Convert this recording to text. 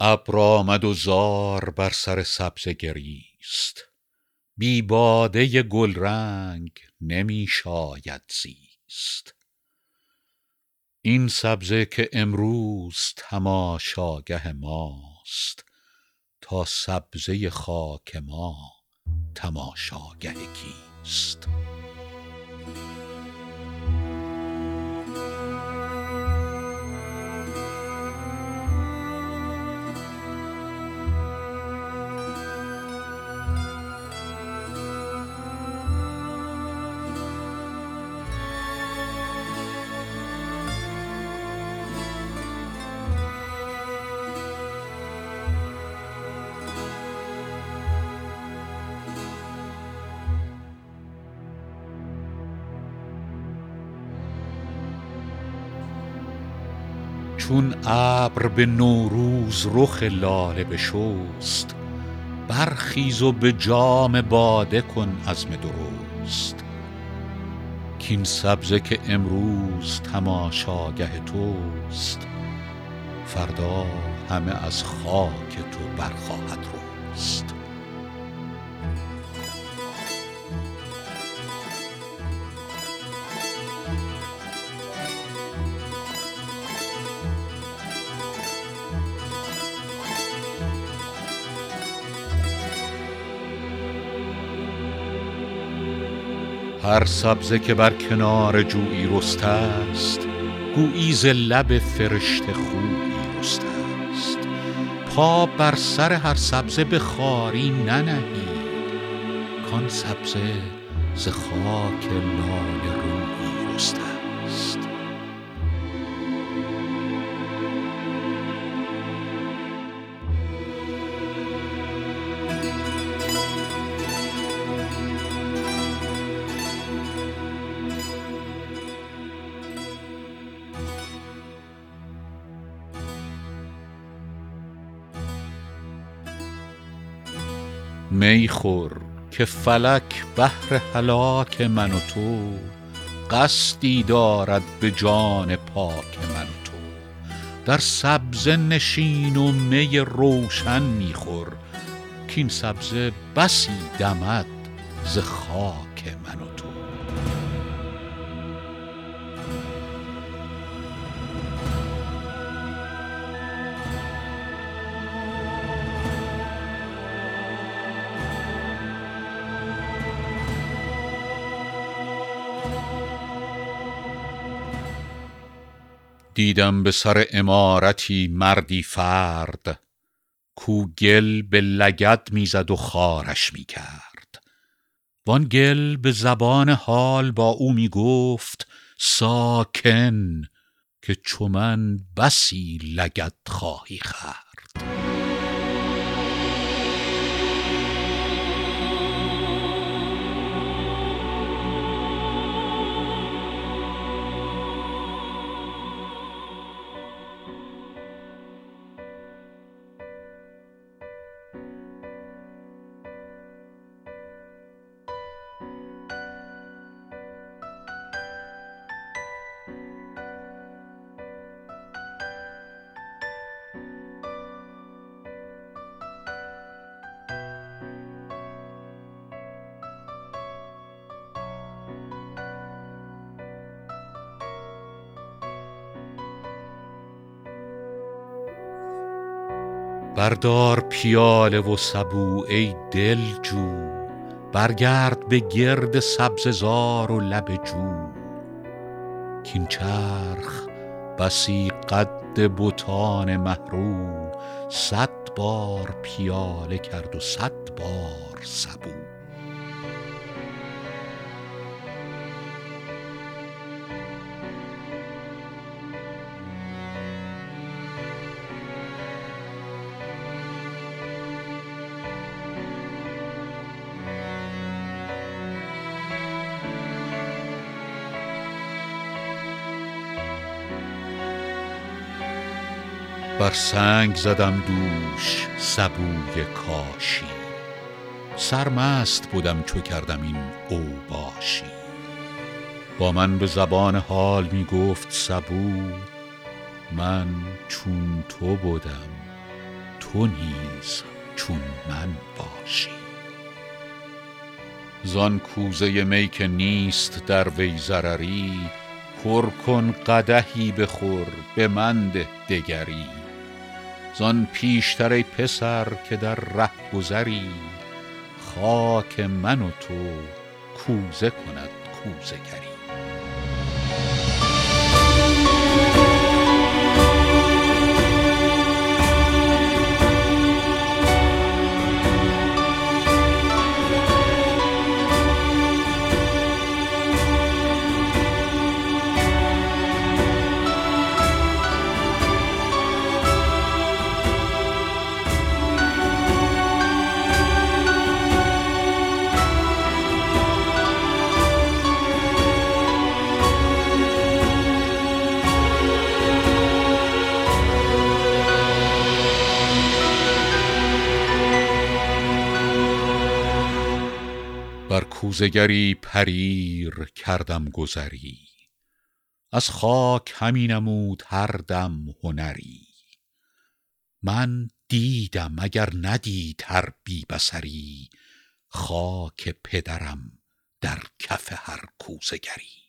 ابر آمد و زار بر سر سبزه گریست، بی باده گلرنگ نمی شاید زیست. این سبزه که امروز تماشاگه ماست، تا سبزه خاک ما تماشاگه کیست؟ چون ابر به نوروز رخ لاله بشست، برخیز و به جام باده کن عزم درست. کاین سبزه که امروز تماشاگه توست، فردا همه از خاک تو برخواهد رست. هر سبزه که بر کنار جویی رسته است، گویی ز لب فرشته خویی رسته است. پا بر سر هر سبزه به خواری ننهی، کان سبزه ز خاک لاله رویی رسته است. می خور که فلک بهر هلاک من و تو، قصدی دارد به جان پاک من و تو. در سبزه نشین و می روشن می خور، کاین سبزه بسی دمد ز خاک من و تو. دیدم به سر عمارتی مردی فرد، کو گل به لگد می زد و خوارش می کرد. وان گل به زبان حال با او می گفت ساکن، که چو من بسی لگد خواهی خورد. بردار پیاله و سبو ای دلجو، برگرد به گرد سبزه زار و لب جو. کاین چرخ بسی قد بتان مه رو، 100 بار پیاله کرد و 100 بار سبو. بر سنگ زدم دوش سبوی کاشی، سرمست بدم چو کردم این اوباشی. با من به زبان حال می گفت سبو، من چون تو بدم تو نیز چون من باشی. زان کوزه می که نیست در وی ضرری، پر کن قدحی بخور به من ده دگری. زان پیشتر ای پسر که در ره گذری، خاک من و تو کوزه کند کوزه گری. بر کوزه گری پریر کردم گذری، از خاک همی نمود هر دم هنری. من دیدم اگر ندید هر بی بصری، خاک پدرم در کف هر کوزه گری.